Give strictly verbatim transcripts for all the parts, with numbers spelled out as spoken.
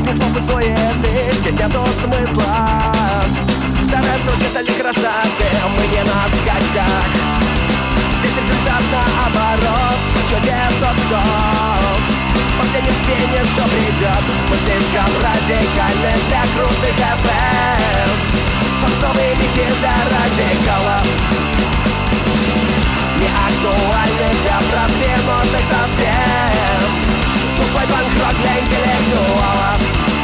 лишних слов и суеты, здесь нету смысла. Вторая строчка — это ли красоты, мы не на скачках. Здесь результат наоборот, что делает тот, кто последний финиш, что придет. Мы слишком радикальны для крутых эф эм, попсовые мики для радикалов, не актуальны для продвинутых совсем. Тупой панк-рок для интеллектуалов.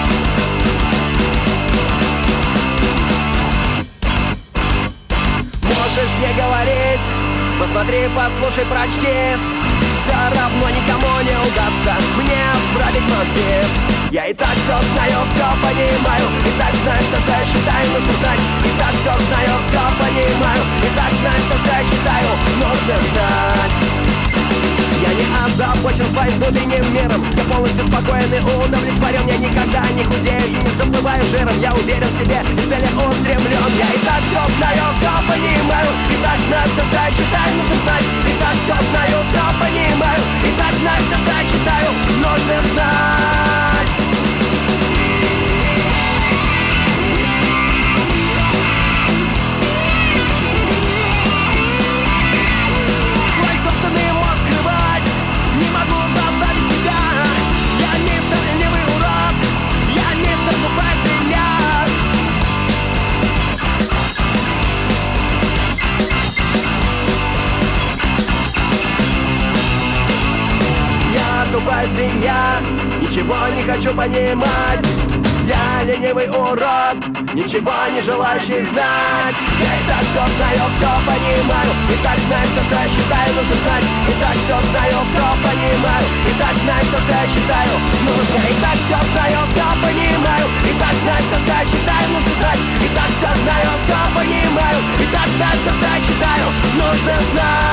Можешь не говорить, посмотри, послушай, прочти. Все равно никому не удастся мне вправить мозги. Я и так все знаю, все понимаю, и так знаю все, что я считаю нужно знать. И так все знаю, все понимаю, и так знаю все, что я считаю нужно знать. Я не озабочен своим внутренним миром, я полностью спокоен и удовлетворен. Я никогда не худею и не заплываю жиром. Я уверен в себе и целеустремлен. Я и так все знаю, все понимаю, и так знаю все, что я считаю нужно знать. И так все знаю, все понимаю, и так знаю все, что я считаю нужным знать. Свой собственный мозг рвать не могу заставить себя. Я мистер ленивый урод, я мистер тупая свинья. Я тупая свинья, ничего не хочу понимать. Я ленивый урод, ничего не желающий знать. Я и так все знаю, все понимаю, и так знаю все, что я считаю нужно знать. И так все знаю, все понимаю, и так знаю все, что я считаю нужно. И так все знаю, все понимаю, и так знаю все, что я считаю нужно знать. И так все знаю, все понимаю, и так знаю все, что я считаю нужно знать.